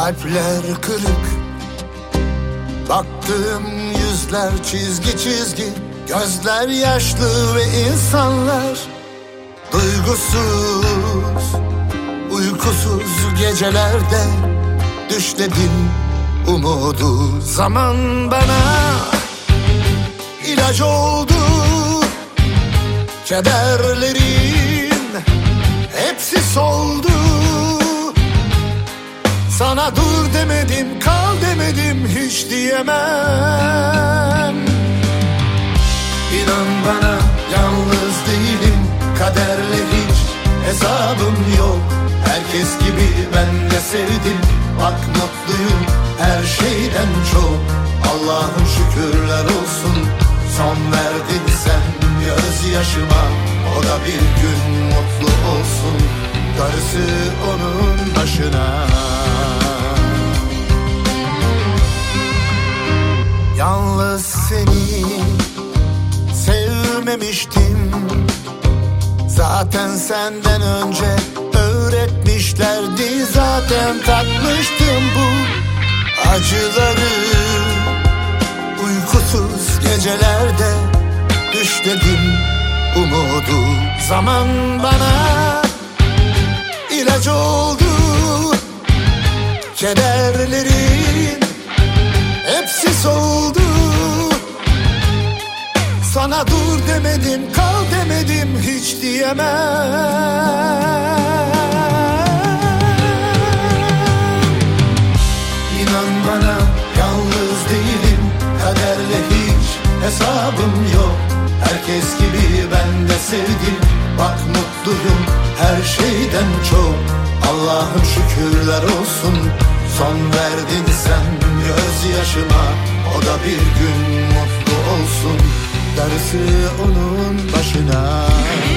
kalpler kırık. Baktığım yüzler çizgi çizgi, gözler yaşlı ve insanlar duygusuz, uykusuz gecelerde düşledim umudu. Zaman bana ilaç oldu, kederlerin hepsi soldu. Sana dur demedim, kal demedim, hiç diyemem. İnan bana yalnız değilim, kaderle hiç hesabım yok. Herkes gibi ben de sevdim, bak mutluyum her şeyden çok. Allah'ım şükürler olsun, son verdin sen gözyaşıma. O da bir gün mutlu olsun, darısı onun başına. Yalnız seni sevmemiştim, zaten senden önce öğretmişlerdi. Zaten tatmıştım bu acıları, uykusuz gecelerde düşledim umudu. Zaman bana ilaç oldu, kederlerin hepsi soldu. Sana dur demedim, kal demedim, hiç diyemem. İnan bana yalnız değilim, kaderle hiç hesabım yok. Herkes gibi ben de sevdim, bak mutluyum her şeyden çok. Allah'ım şükürler olsun, son verdin sen gözyaşıma. O da bir gün mutlu olsun, darısı onun başına.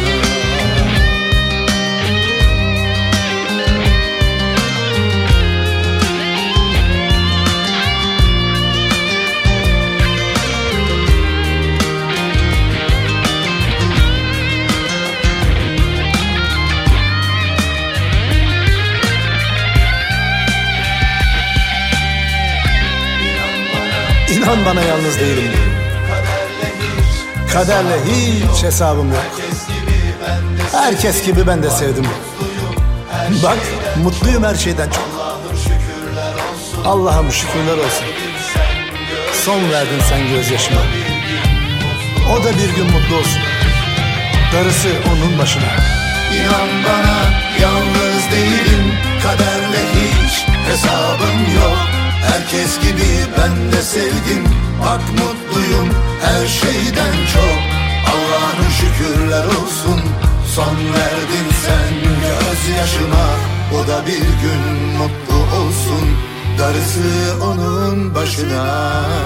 İnan bana yalnız değilim, kaderle hiç hesabım yok. Herkes gibi ben de sevdim, bak mutluyum her şeyden çok. Allah'ım şükürler olsun, son verdin sen gözyaşıma. O da bir gün mutlu olsun, darısı onun başına. İnan bana yalnız değilim, kaderle hiç hesabım yok. Herkes gibi ben de sevdim, bak mutluyum her şeyden çok. Allah'ım şükürler olsun, son verdin sen gözyaşıma. O da bir gün mutlu olsun, darısı onun başına.